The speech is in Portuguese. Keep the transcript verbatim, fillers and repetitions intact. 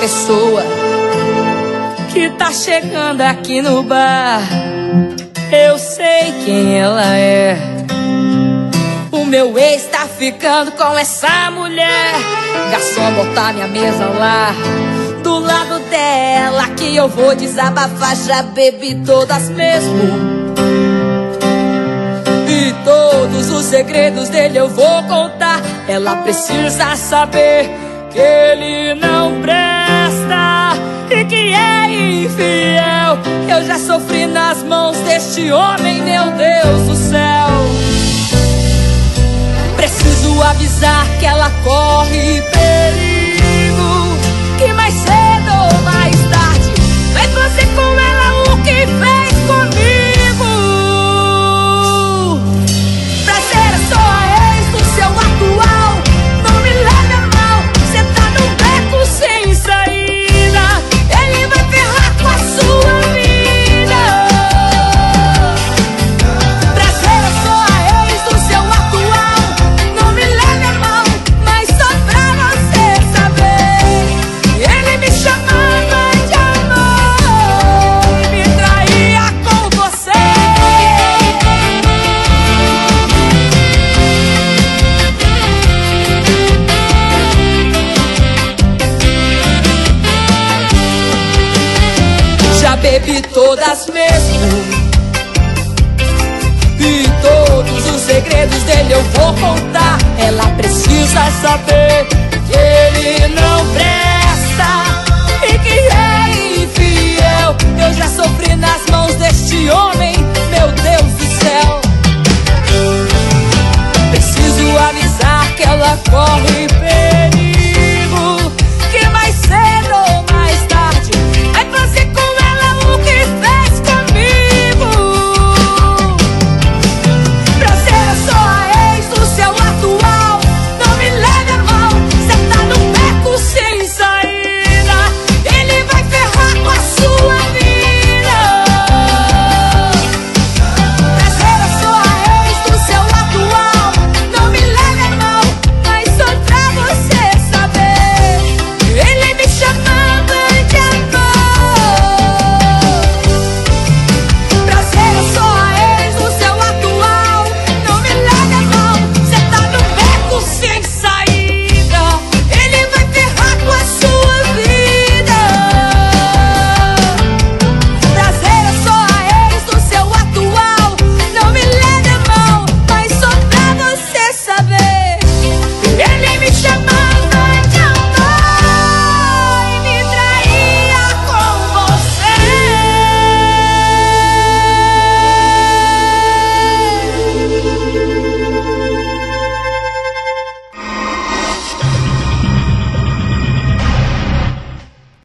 pessoa que tá chegando aqui no bar. Eu sei quem ela é. O meu ex tá ficando com essa mulher. Garçom, botar minha mesa lá do lado dela, que eu vou desabafar. Já bebi todas mesmo, e todos os segredos dele eu vou contar. Ela precisa saber que ele não presta e que é infiel. Eu já sofri nas mãos deste homem, meu Deus do céu. Preciso avisar que ela corre perigo, que mais cedo ou mais tarde vai fazer com ela o que fez comigo. Prazer, eu sou a ex do seu atual. Não me leve a mal, cê tá num beco sem saída. Ele vai ferrar com a sua vida. Prazer, eu sou a ex do seu atual. Não me leve a mal, mas só pra você saber. Ele me chamava de amor e me traía com você. Já bebi todas mesmo, e todos os segredos dele eu vou contar. Ela precisa saber